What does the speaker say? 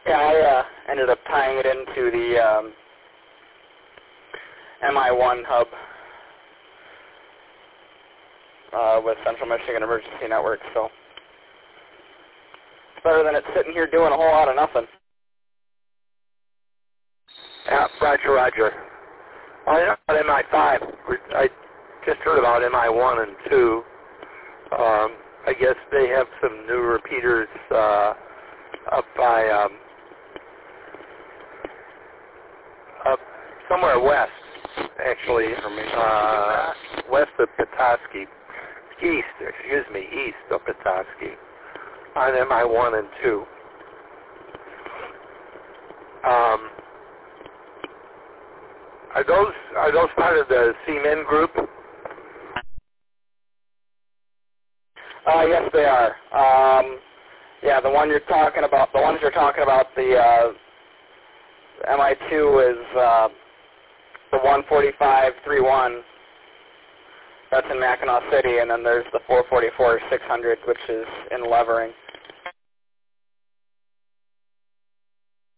Yeah, I ended up tying it into the MI1 hub with Central Michigan Emergency Network, so it's better than it's sitting here doing a whole lot of nothing. Yeah, Roger, Roger. Well, I know about MI5. I just heard about MI1 and 2. I guess they have some new repeaters up by up somewhere west, actually, west of Petoskey. East of Petoskey on MI1 and 2. Are those part of the CMIN group? Yes, they are. Yeah, the ones you're talking about, the MI2 is the 145.31. That's in Mackinac City, and then there's the 444.600, which is in Levering.